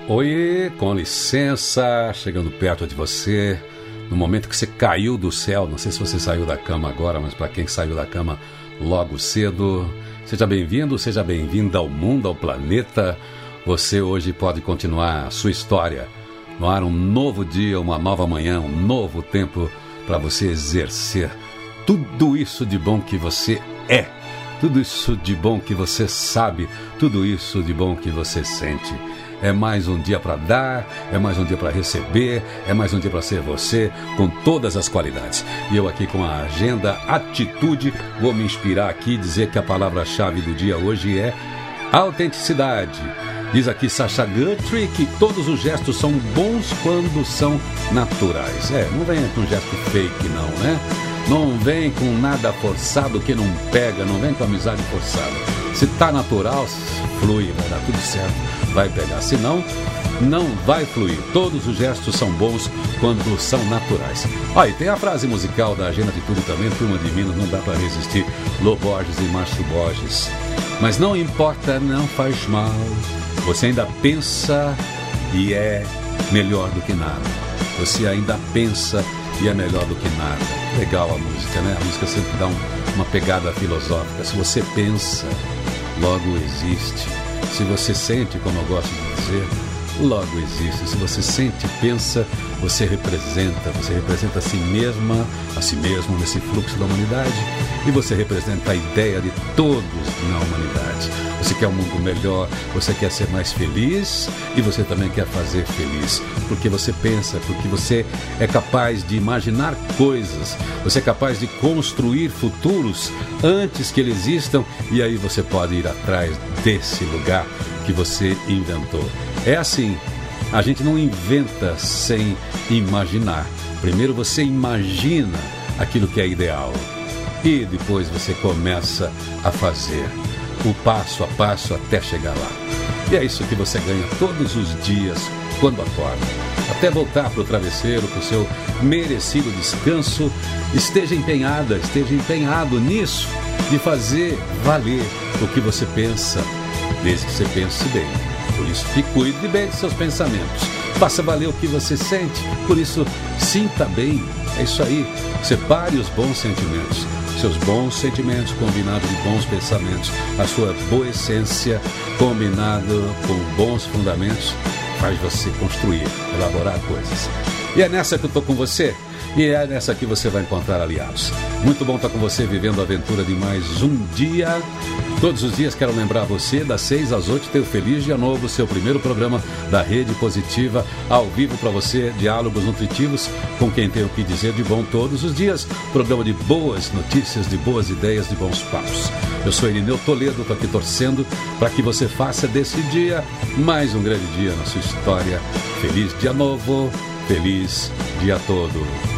Oi, com licença, chegando perto de você, no momento que você caiu do céu, não sei se você saiu da cama agora, mas para quem saiu da cama logo cedo, seja bem-vindo, seja bem-vinda ao mundo, ao planeta. Você hoje pode continuar a sua história, no ar um novo dia, uma nova manhã, um novo tempo para você exercer tudo isso de bom que você é, tudo isso de bom que você sabe, tudo isso de bom que você sente. É mais um dia para dar, é mais um dia para receber, é mais um dia para ser você, com todas as qualidades. E eu aqui com a agenda Atitude, vou me inspirar aqui e dizer que a palavra-chave do dia hoje é autenticidade. Diz aqui Sacha Guthrie que todos os gestos são bons quando são naturais. Não vem com gesto fake não, né? Não vem com nada forçado que não pega, não vem com amizade forçada. Se tá natural, flui, vai dar tudo certo, vai pegar. Se não, não vai fluir. Todos os gestos são bons quando são naturais. E tem a frase musical da Agenda Atitude também, Turma de Minas, não dá para resistir, Lô Borges e Márcio Borges. Mas não importa, não faz mal, você ainda pensa e é melhor do que nada. Você ainda pensa e é melhor do que nada. Legal a música, né? A música sempre dá uma pegada filosófica. Se você pensa, logo existe. Se você sente, como eu gosto de dizer, logo existe. Se você sente e pensa, você representa a si mesma, a si mesmo nesse fluxo da humanidade, e você representa a ideia de todos na humanidade. Você quer um mundo melhor, você quer ser mais feliz e você também quer fazer feliz, porque você pensa, porque você é capaz de imaginar coisas, você é capaz de construir futuros antes que eles existam, e aí você pode ir atrás desse lugar que você inventou. É assim, a gente não inventa sem imaginar. Primeiro você imagina aquilo que é ideal e depois você começa a fazer o passo a passo até chegar lá. E é isso que você ganha todos os dias quando acorda. Até voltar para o travesseiro, para o seu merecido descanso, esteja empenhado nisso, de fazer valer o que você pensa, desde que você pense bem. Por isso que cuide bem de seus pensamentos. Faça valer o que você sente. Por isso, sinta bem. É isso aí. Separe os bons sentimentos. Seus bons sentimentos combinados de bons pensamentos. A sua boa essência combinado com bons fundamentos faz você construir, elaborar coisas. E é nessa que eu estou com você. E é nessa que você vai encontrar aliados. Muito bom estar com você, vivendo a aventura de mais um dia. Todos os dias quero lembrar você, das 6 às 8, tem o Feliz Dia Novo, seu primeiro programa da Rede Positiva, ao vivo para você, diálogos nutritivos com quem tem o que dizer de bom todos os dias. Programa de boas notícias, de boas ideias, de bons papos. Eu sou Irineu Toledo, estou aqui torcendo para que você faça desse dia mais um grande dia na sua história. Feliz Dia Novo, feliz dia todo.